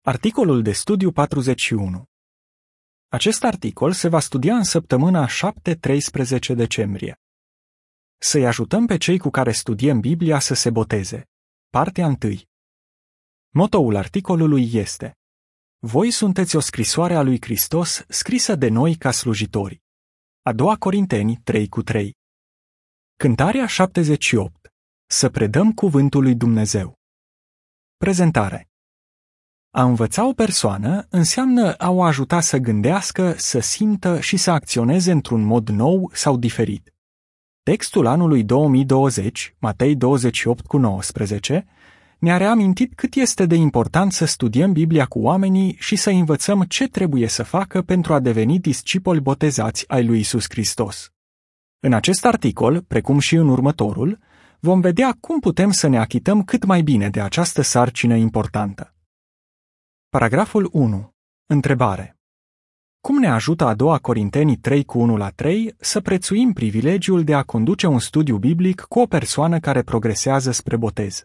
Articolul de studiu 41. Acest articol se va studia în săptămâna 7-13 decembrie. Să-i ajutăm pe cei cu care studiem Biblia să se boteze. Partea 1. Motoul articolului este: Voi sunteți o scrisoare a lui Hristos scrisă de noi ca slujitori. A 2 Corinteni 3:3. Cântarea 78. Să predăm cuvântul lui Dumnezeu. Prezentare. A învăța o persoană înseamnă a o ajuta să gândească, să simtă și să acționeze într-un mod nou sau diferit. Textul anului 2020, Matei 28:19, ne-a reamintit cât este de important să studiem Biblia cu oamenii și să învățăm ce trebuie să facă pentru a deveni discipoli botezați ai lui Iisus Hristos. În acest articol, precum și în următorul, vom vedea cum putem să ne achităm cât mai bine de această sarcină importantă. Paragraful 1. Întrebare. Cum ne ajută a 2 Corinteni 3:1-3 să prețuim privilegiul de a conduce un studiu biblic cu o persoană care progresează spre botez?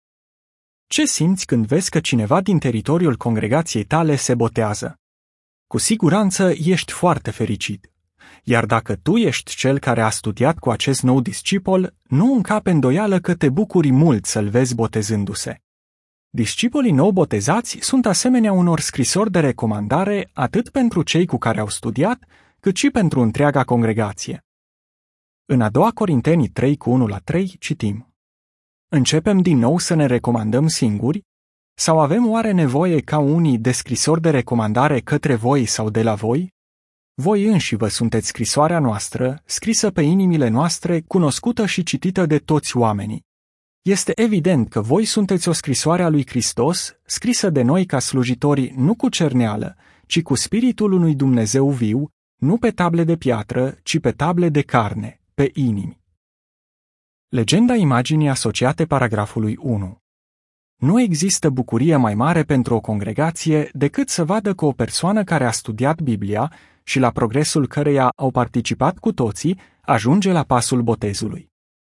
Ce simți când vezi că cineva din teritoriul congregației tale se botează? Cu siguranță ești foarte fericit. Iar dacă tu ești cel care a studiat cu acest nou discipol, nu încape îndoială că te bucuri mult să-l vezi botezându-se. Discipolii nou botezați sunt asemenea unor scrisori de recomandare atât pentru cei cu care au studiat, cât și pentru întreaga congregație. În a 2 Corinteni 3:1-3 citim: Începem din nou să ne recomandăm singuri? Sau avem oare nevoie ca unii de scrisori de recomandare către voi sau de la voi? Voi înși vă sunteți scrisoarea noastră, scrisă pe inimile noastre, cunoscută și citită de toți oamenii. Este evident că voi sunteți o scrisoare a lui Hristos, scrisă de noi ca slujitori nu cu cerneală, ci cu Spiritul unui Dumnezeu viu, nu pe table de piatră, ci pe table de carne, pe inimi. Legenda imaginii asociate paragrafului 1. Nu există bucurie mai mare pentru o congregație decât să vadă că o persoană care a studiat Biblia și la progresul căreia au participat cu toții ajunge la pasul botezului.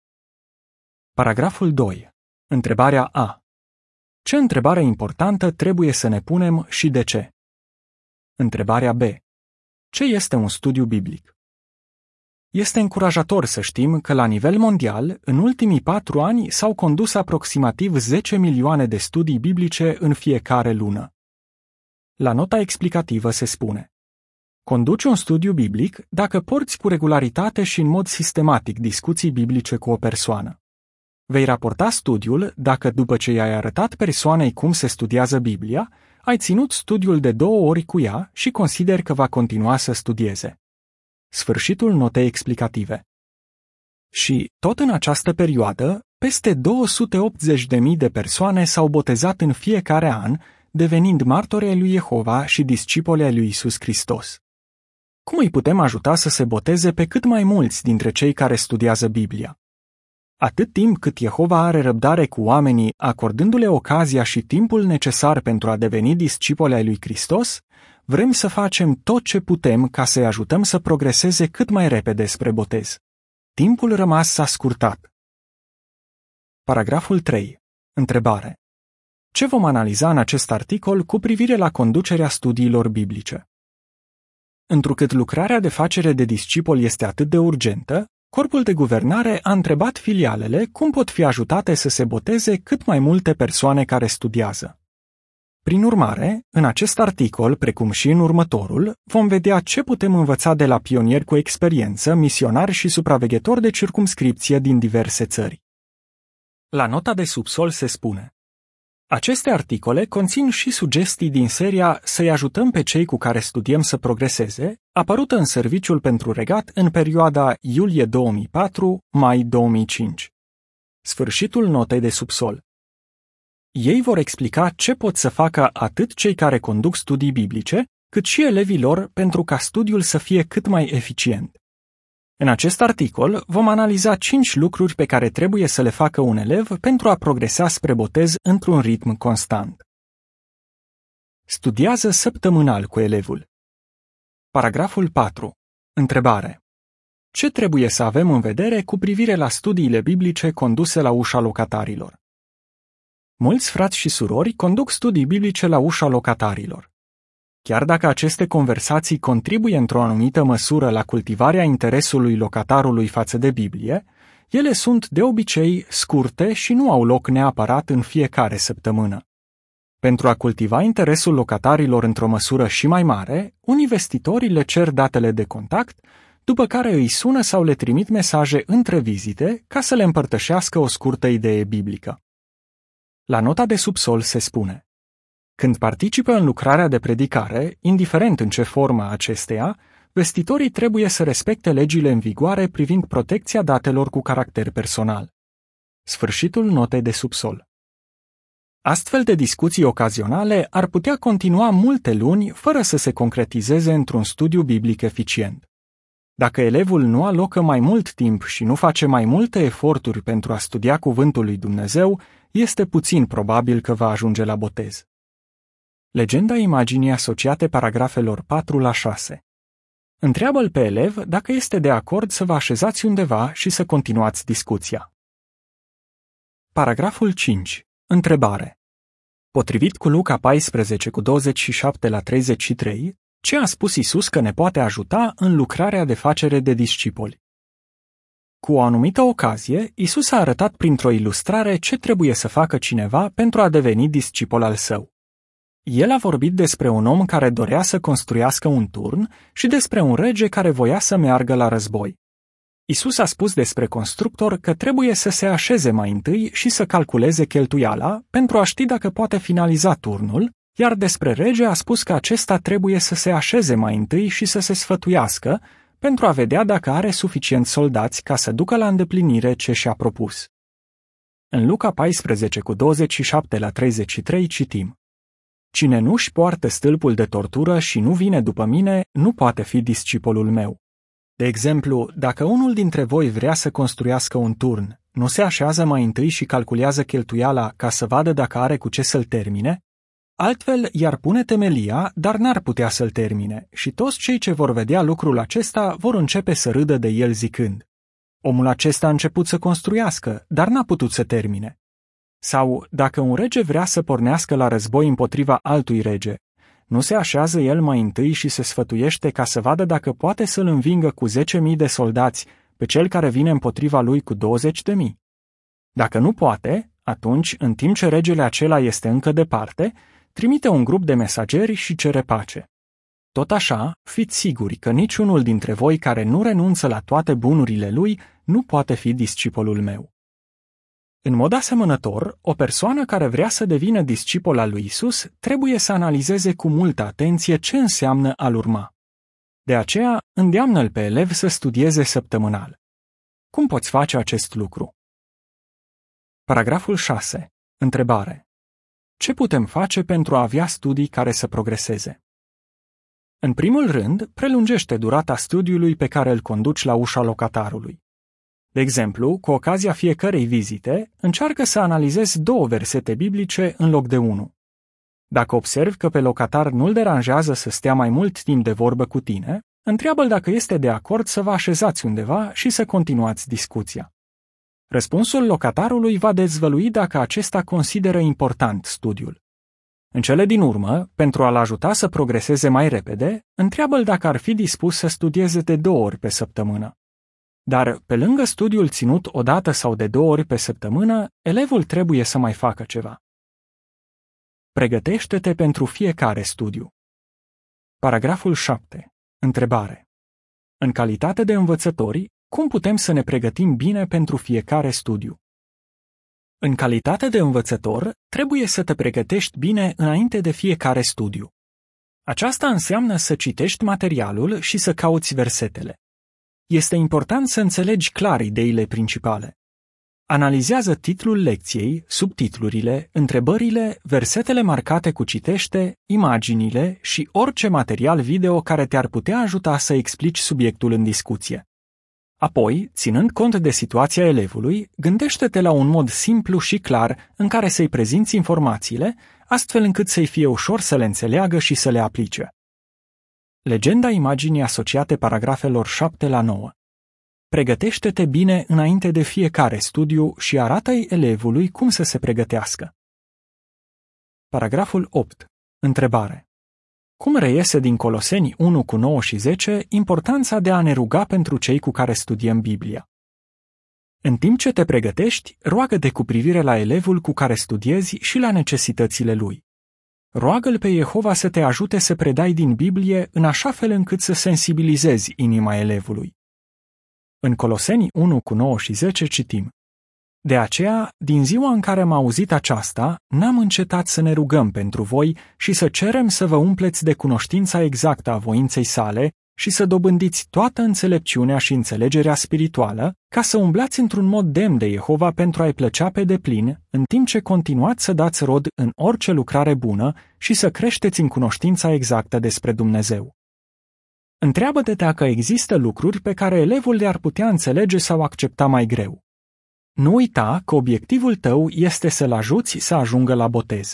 Paragraful 2. Întrebarea A. Ce întrebare importantă trebuie să ne punem și de ce? Întrebarea B. Ce este un studiu biblic? Este încurajator să știm că la nivel mondial, în ultimii 4 ani s-au condus aproximativ 10 milioane de studii biblice în fiecare lună. La nota explicativă se spune: conduci un studiu biblic dacă porți cu regularitate și în mod sistematic discuții biblice cu o persoană. Vei raporta studiul dacă, după ce i-ai arătat persoanei cum se studiază Biblia, ai ținut studiul de 2 ori cu ea și consideri că va continua să studieze. Sfârșitul notei explicative. Și, tot în această perioadă, peste 280.000 de persoane s-au botezat în fiecare an, devenind martori ai lui Jehova și discipoli ai lui Iisus Hristos. Cum îi putem ajuta să se boteze pe cât mai mulți dintre cei care studiază Biblia? Atât timp cât Jehova are răbdare cu oamenii, acordându-le ocazia și timpul necesar pentru a deveni discipoli ai lui Hristos, vrem să facem tot ce putem ca să-i ajutăm să progreseze cât mai repede spre botez. Timpul rămas s-a scurtat. Paragraful 3. Întrebare. Ce vom analiza în acest articol cu privire la conducerea studiilor biblice? Întrucât lucrarea de facere de discipol este atât de urgentă, Corpul de Guvernare a întrebat filialele cum pot fi ajutate să se boteze cât mai multe persoane care studiază. Prin urmare, în acest articol, precum și în următorul, vom vedea ce putem învăța de la pionieri cu experiență, misionari și supraveghetori de circumscripție din diverse țări. La nota de subsol se spune: aceste articole conțin și sugestii din seria Să-i ajutăm pe cei cu care studiem să progreseze, apărută în Serviciul pentru Regat în perioada iulie 2004-mai 2005. Sfârșitul notei de subsol. Ei vor explica ce pot să facă atât cei care conduc studii biblice, cât și elevii lor pentru ca studiul să fie cât mai eficient. În acest articol vom analiza 5 lucruri pe care trebuie să le facă un elev pentru a progresa spre botez într-un ritm constant. Studiază săptămânal cu elevul. Paragraful 4. Întrebare. Ce trebuie să avem în vedere cu privire la studiile biblice conduse la ușa locatarilor? Mulți frați și surori conduc studii biblice la ușa locatarilor. Chiar dacă aceste conversații contribuie într-o anumită măsură la cultivarea interesului locatarului față de Biblie, ele sunt de obicei scurte și nu au loc neapărat în fiecare săptămână. Pentru a cultiva interesul locatarilor într-o măsură și mai mare, investitorii le cer datele de contact, după care îi sună sau le trimit mesaje între vizite ca să le împărtășească o scurtă idee biblică. La nota de subsol se spune: când participă în lucrarea de predicare, indiferent în ce formă acesteia, vestitorii trebuie să respecte legile în vigoare privind protecția datelor cu caracter personal. Sfârșitul notei de subsol. Astfel de discuții ocazionale ar putea continua multe luni fără să se concretizeze într-un studiu biblic eficient. Dacă elevul nu alocă mai mult timp și nu face mai multe eforturi pentru a studia cuvântul lui Dumnezeu, este puțin probabil că va ajunge la botez. Legenda imaginii asociate paragrafelor 4 la 6. Întreabă-l pe elev dacă este de acord să vă așezați undeva și să continuați discuția. Paragraful 5. Întrebare. Potrivit cu Luca 14 cu 27 la 33, ce a spus Iisus că ne poate ajuta în lucrarea de facere de discipoli? Cu o anumită ocazie, Iisus a arătat printr-o ilustrare ce trebuie să facă cineva pentru a deveni discipol al său. El a vorbit despre un om care dorea să construiască un turn și despre un rege care voia să meargă la război. Iisus a spus despre constructor că trebuie să se așeze mai întâi și să calculeze cheltuiala pentru a ști dacă poate finaliza turnul, iar despre rege a spus că acesta trebuie să se așeze mai întâi și să se sfătuiască pentru a vedea dacă are suficienți soldați ca să ducă la îndeplinire ce și-a propus. În Luca 14 cu 27 la 33 citim: cine nu-și poartă stâlpul de tortură și nu vine după mine, nu poate fi discipolul meu. De exemplu, dacă unul dintre voi vrea să construiască un turn, nu se așează mai întâi și calculează cheltuiala ca să vadă dacă are cu ce să-l termine? Altfel, i-ar pune temelia, dar n-ar putea să-l termine, și toți cei ce vor vedea lucrul acesta vor începe să râdă de el zicând: omul acesta a început să construiască, dar n-a putut să termine. Sau, dacă un rege vrea să pornească la război împotriva altui rege, nu se așează el mai întâi și se sfătuiește ca să vadă dacă poate să-l învingă cu 10.000 de soldați pe cel care vine împotriva lui cu 20.000? Dacă nu poate, atunci, în timp ce regele acela este încă departe, trimite un grup de mesageri și cere pace. Tot așa, fiți siguri că niciunul dintre voi care nu renunță la toate bunurile lui nu poate fi discipolul meu. În mod asemănător, o persoană care vrea să devină discipol al lui Isus trebuie să analizeze cu multă atenție ce înseamnă a-l urma. De aceea, îndeamnă-l pe elev să studieze săptămânal. Cum poți face acest lucru? Paragraful 6. Întrebare. Ce putem face pentru a avea studii care să progreseze? În primul rând, prelungește durata studiului pe care îl conduci la ușa locatarului. De exemplu, cu ocazia fiecărei vizite, încearcă să analizezi 2 versete biblice în loc de 1. Dacă observi că pe locatar nu-l deranjează să stea mai mult timp de vorbă cu tine, întreabă-l dacă este de acord să vă așezați undeva și să continuați discuția. Răspunsul locatarului va dezvălui dacă acesta consideră important studiul. În cele din urmă, pentru a-l ajuta să progreseze mai repede, întreabă-l dacă ar fi dispus să studieze de 2 ori pe săptămână. Dar, pe lângă studiul ținut o dată sau de 2 ori pe săptămână, elevul trebuie să mai facă ceva. Pregătește-te pentru fiecare studiu. Paragraful 7. Întrebare. În calitate de învățători, cum putem să ne pregătim bine pentru fiecare studiu? În calitate de învățător, trebuie să te pregătești bine înainte de fiecare studiu. Aceasta înseamnă să citești materialul și să cauți versetele. Este important să înțelegi clar ideile principale. Analizează titlul lecției, subtitlurile, întrebările, versetele marcate cu citește, imaginile și orice material video care te-ar putea ajuta să explici subiectul în discuție. Apoi, ținând cont de situația elevului, gândește-te la un mod simplu și clar în care să-i prezinți informațiile, astfel încât să-i fie ușor să le înțeleagă și să le aplice. Legenda imaginii asociate paragrafelor 7 la 9. Pregătește-te bine înainte de fiecare studiu și arată-i elevului cum să se pregătească. Paragraful 8. Întrebare. Cum reiese din Coloseni 1:9-10 importanța de a ne ruga pentru cei cu care studiem Biblia? În timp ce te pregătești, roagă-te cu privire la elevul cu care studiezi și la necesitățile lui. Roagă-l pe Jehova să te ajute să predai din Biblie în așa fel încât să sensibilizezi inima elevului. În Coloseni 1:9-10 citim: De aceea, din ziua în care am auzit aceasta, n-am încetat să ne rugăm pentru voi și să cerem să vă umpleți de cunoștința exactă a voinței sale și să dobândiți toată înțelepciunea și înțelegerea spirituală, ca să umblați într-un mod demn de Jehova pentru a-i plăcea pe deplin, în timp ce continuați să dați rod în orice lucrare bună și să creșteți în cunoștința exactă despre Dumnezeu. Întreabă-te dacă există lucruri pe care elevul le-ar putea înțelege sau accepta mai greu. Nu uita că obiectivul tău este să-l ajuți să ajungă la botez.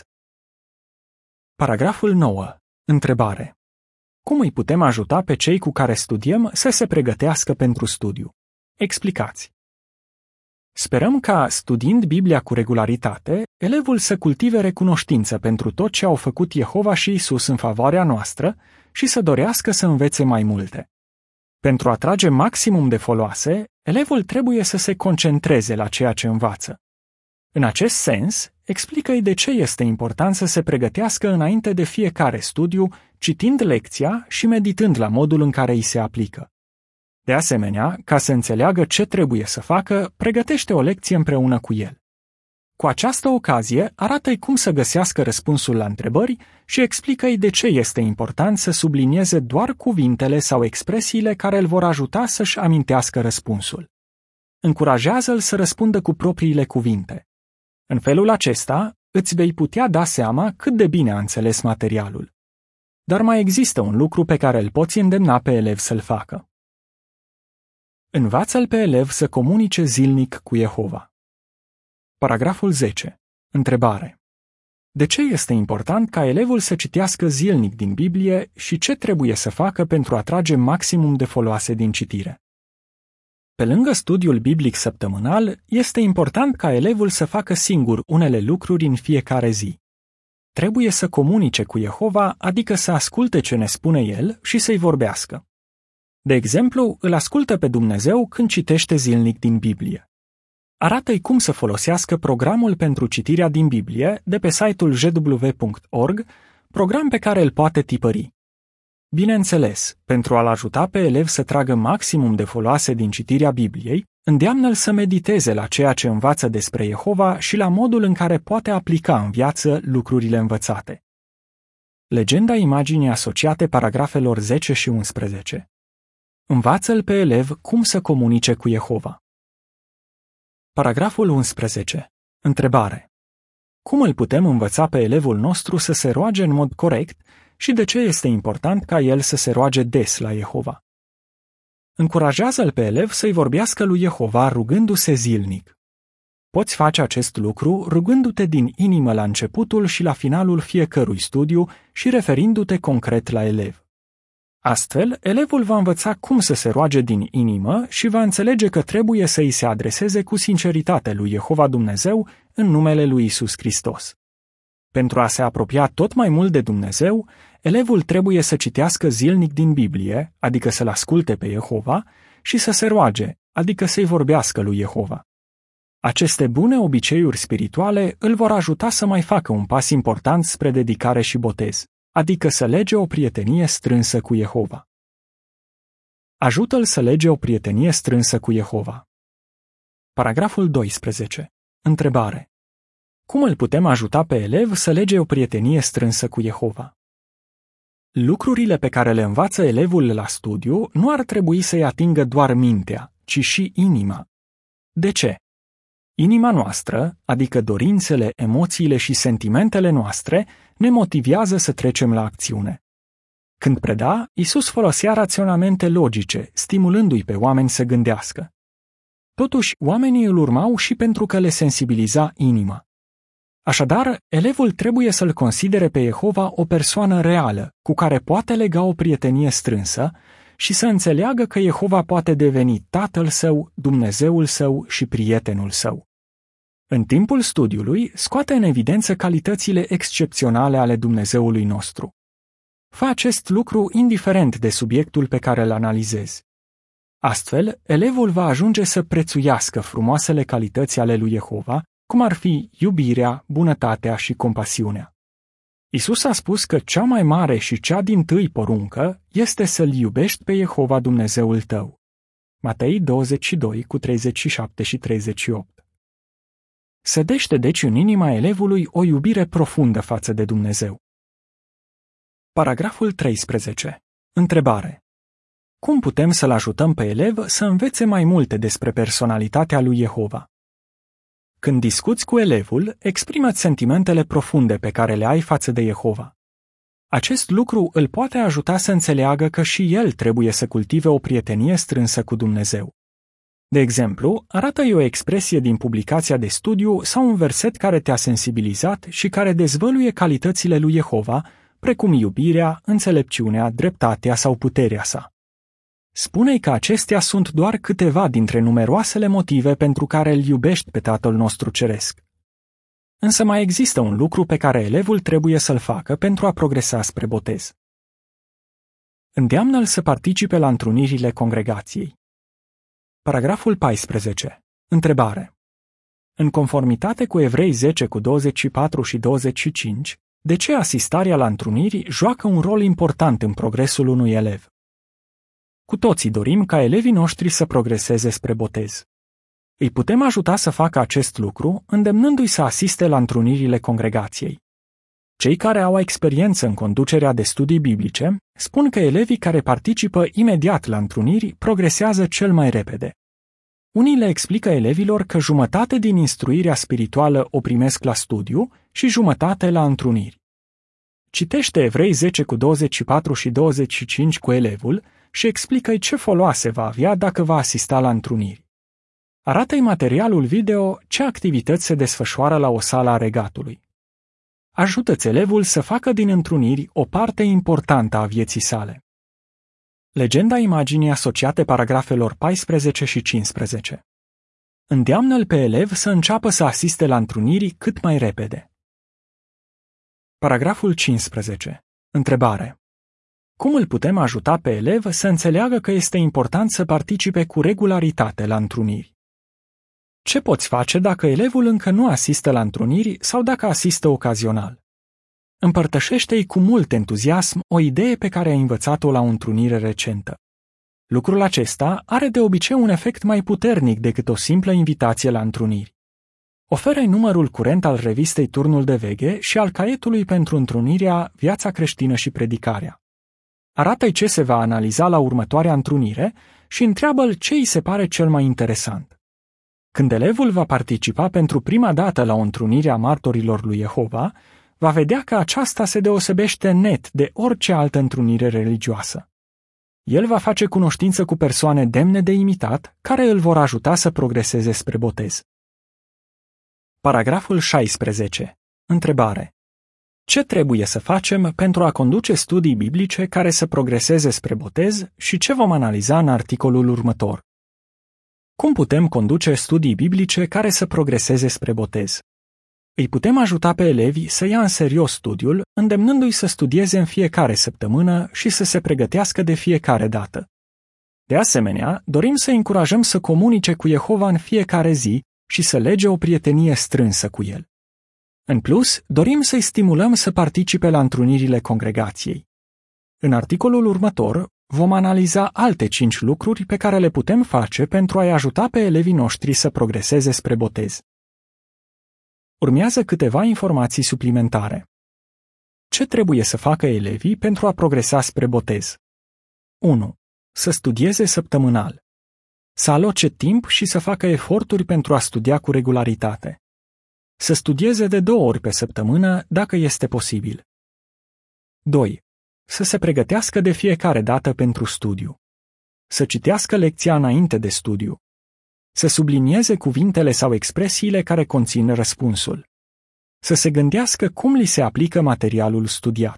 Paragraful 9. Întrebare. Cum îi putem ajuta pe cei cu care studiem să se pregătească pentru studiu? Explicați. Sperăm ca, studiind Biblia cu regularitate, elevul să cultive recunoștință pentru tot ce au făcut Jehova și Isus în favoarea noastră și să dorească să învețe mai multe. Pentru a trage maximum de foloase, elevul trebuie să se concentreze la ceea ce învață. În acest sens, explică-i de ce este important să se pregătească înainte de fiecare studiu, citind lecția și meditând la modul în care îi se aplică. De asemenea, ca să înțeleagă ce trebuie să facă, pregătește o lecție împreună cu el. Cu această ocazie, arată-i cum să găsească răspunsul la întrebări și explică-i de ce este important să sublinieze doar cuvintele sau expresiile care îl vor ajuta să-și amintească răspunsul. Încurajează-l să răspundă cu propriile cuvinte. În felul acesta, îți vei putea da seama cât de bine a înțeles materialul. Dar mai există un lucru pe care îl poți îndemna pe elev să-l facă. Învață-l pe elev să comunice zilnic cu Jehova. Paragraful 10. Întrebare. De ce este important ca elevul să citească zilnic din Biblie și ce trebuie să facă pentru a trage maximum de foloase din citire? Pe lângă studiul biblic săptămânal, este important ca elevul să facă singur unele lucruri în fiecare zi. Trebuie să comunice cu Jehova, adică să asculte ce ne spune el și să-i vorbească. De exemplu, îl ascultă pe Dumnezeu când citește zilnic din Biblie. Arată-i cum să folosească programul pentru citirea din Biblie de pe site-ul jw.org, program pe care îl poate tipări. Bineînțeles, pentru a-l ajuta pe elev să tragă maximum de foloase din citirea Bibliei, îndeamnă-l să mediteze la ceea ce învață despre Jehova și la modul în care poate aplica în viață lucrurile învățate. Legenda imaginii asociate paragrafelor 10 și 11. Învață-l pe elev cum să comunice cu Jehova. Paragraful 11. Întrebare. Cum îl putem învăța pe elevul nostru să se roage în mod corect și de ce este important ca el să se roage des la Jehova? Încurajează-l pe elev să-i vorbească lui Jehova rugându-se zilnic. Poți face acest lucru rugându-te din inimă la începutul și la finalul fiecărui studiu și referindu-te concret la elev. Astfel, elevul va învăța cum să se roage din inimă și va înțelege că trebuie să îi se adreseze cu sinceritate lui Jehova Dumnezeu în numele lui Isus Hristos. Pentru a se apropia tot mai mult de Dumnezeu, elevul trebuie să citească zilnic din Biblie, adică să-l asculte pe Jehova, și să se roage, adică să-i vorbească lui Jehova. Aceste bune obiceiuri spirituale îl vor ajuta să mai facă un pas important spre dedicare și botez, adică să lege o prietenie strânsă cu Jehova. Ajută-l să lege o prietenie strânsă cu Jehova. Paragraful 12. Întrebare. Cum îl putem ajuta pe elev să lege o prietenie strânsă cu Jehova? Lucrurile pe care le învață elevul la studiu nu ar trebui să-i atingă doar mintea, ci și inima. De ce? Inima noastră, adică dorințele, emoțiile și sentimentele noastre, ne motivează să trecem la acțiune. Când preda, Isus folosea raționamente logice, stimulându-i pe oameni să gândească. Totuși, oamenii îl urmau și pentru că le sensibiliza inima. Așadar, elevul trebuie să-l considere pe Jehova o persoană reală, cu care poate lega o prietenie strânsă și să înțeleagă că Jehova poate deveni tatăl său, Dumnezeul său și prietenul său. În timpul studiului, scoate în evidență calitățile excepționale ale Dumnezeului nostru. Fă acest lucru indiferent de subiectul pe care îl analizezi. Astfel, elevul va ajunge să prețuiască frumoasele calități ale lui Jehova, cum ar fi iubirea, bunătatea și compasiunea. Isus a spus că cea mai mare și cea dintâi poruncă este să-L iubești pe Jehova Dumnezeul tău. Matei 22, cu 37 și 38. Sădește deci în inima elevului o iubire profundă față de Dumnezeu. Paragraful 13. Întrebare. Cum putem să-l ajutăm pe elev să învețe mai multe despre personalitatea lui Jehova? Când discuți cu elevul, exprimă-ți sentimentele profunde pe care le ai față de Jehova. Acest lucru îl poate ajuta să înțeleagă că și el trebuie să cultive o prietenie strânsă cu Dumnezeu. De exemplu, arată-i o expresie din publicația de studiu sau un verset care te-a sensibilizat și care dezvăluie calitățile lui Jehova, precum iubirea, înțelepciunea, dreptatea sau puterea sa. Spune-i că acestea sunt doar câteva dintre numeroasele motive pentru care îl iubești pe Tatăl nostru Ceresc. Însă mai există un lucru pe care elevul trebuie să-l facă pentru a progresa spre botez. Îndeamnă-l să participe la întrunirile congregației. Paragraful 14. Întrebare. În conformitate cu Evrei 10 cu 24 și 25, de ce asistarea la întruniri joacă un rol important în progresul unui elev? Cu toții dorim ca elevii noștri să progreseze spre botez. Îi putem ajuta să facă acest lucru, îndemnându-i să asiste la întrunirile congregației. Cei care au experiență în conducerea de studii biblice spun că elevii care participă imediat la întruniri progresează cel mai repede. Unii le explică elevilor că jumătate din instruirea spirituală o primesc la studiu și jumătate la întruniri. Citește Evrei 10 cu 24 și 25 cu elevul și explică-i ce foloase va avea dacă va asista la întruniri. Arată-i materialul video ce activități se desfășoară la o sală a regatului. Ajută-ți elevul să facă din întruniri o parte importantă a vieții sale. Legenda imaginii asociate paragrafelor 14 și 15. Îndeamnă-l pe elev să înceapă să asiste la întruniri cât mai repede. Paragraful 15. Întrebare. Cum îl putem ajuta pe elev să înțeleagă că este important să participe cu regularitate la întruniri? Ce poți face dacă elevul încă nu asistă la întruniri sau dacă asistă ocazional? Împărtășește-i cu mult entuziasm o idee pe care ai învățat-o la o întrunire recentă. Lucrul acesta are de obicei un efect mai puternic decât o simplă invitație la întruniri. Oferă-i numărul curent al revistei Turnul de Veghe și al caietului pentru întrunirea Viața creștină și predicarea. Arată-i ce se va analiza la următoarea întrunire și întreabă-l ce îi se pare cel mai interesant. Când elevul va participa pentru prima dată la o întrunire a martorilor lui Jehova, va vedea că aceasta se deosebește net de orice altă întrunire religioasă. El va face cunoștință cu persoane demne de imitat, care îl vor ajuta să progreseze spre botez. Paragraful 16. Întrebare. Ce trebuie să facem pentru a conduce studii biblice care să progreseze spre botez și ce vom analiza în articolul următor? Cum putem conduce studii biblice care să progreseze spre botez? Îi putem ajuta pe elevi să ia în serios studiul, îndemnându-i să studieze în fiecare săptămână și să se pregătească de fiecare dată. De asemenea, dorim să încurajăm să comunice cu Jehova în fiecare zi și să lege o prietenie strânsă cu el. În plus, dorim să-i stimulăm să participe la întrunirile congregației. În articolul următor, vom analiza alte 5 lucruri pe care le putem face pentru a-i ajuta pe elevii noștri să progreseze spre botez. Urmează câteva informații suplimentare. Ce trebuie să facă elevii pentru a progresa spre botez? 1. Să studieze săptămânal. Să aloce timp și să facă eforturi pentru a studia cu regularitate. Să studieze de 2 ori pe săptămână, dacă este posibil. 2. Să se pregătească de fiecare dată pentru studiu. Să citească lecția înainte de studiu. Să sublinieze cuvintele sau expresiile care conțin răspunsul. Să se gândească cum li se aplică materialul studiat.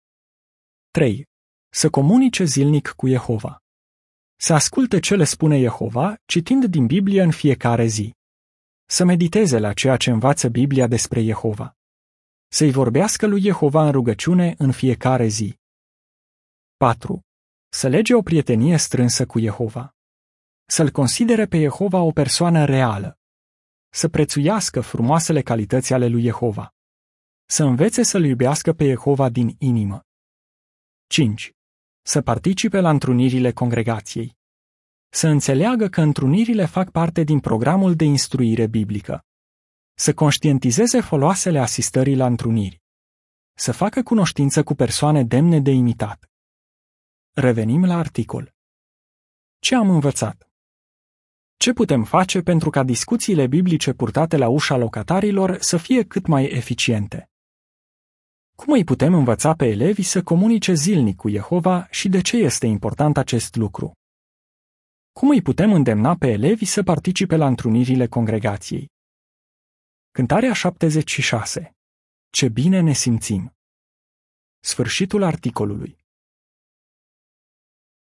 3. Să comunice zilnic cu Jehova. Să asculte ce le spune Jehova, citind din Biblie în fiecare zi. Să mediteze la ceea ce învață Biblia despre Jehova. Să-i vorbească lui Jehova în rugăciune în fiecare zi. 4. Să lege o prietenie strânsă cu Jehova. Să-L considere pe Jehova o persoană reală. Să prețuiască frumoasele calități ale lui Jehova. Să învețe să-L iubească pe Jehova din inimă. 5. Să participe la întrunirile congregației. Să înțeleagă că întrunirile fac parte din programul de instruire biblică. Să conștientizeze foloasele asistării la întruniri. Să facă cunoștință cu persoane demne de imitat. Revenim la articol. Ce am învățat? Ce putem face pentru ca discuțiile biblice purtate la ușa locatarilor să fie cât mai eficiente? Cum îi putem învăța pe elevi să comunice zilnic cu Jehova și de ce este important acest lucru? Cum îi putem îndemna pe elevi să participe la întrunirile congregației? Cântarea 76. Ce bine ne simțim! Sfârșitul articolului.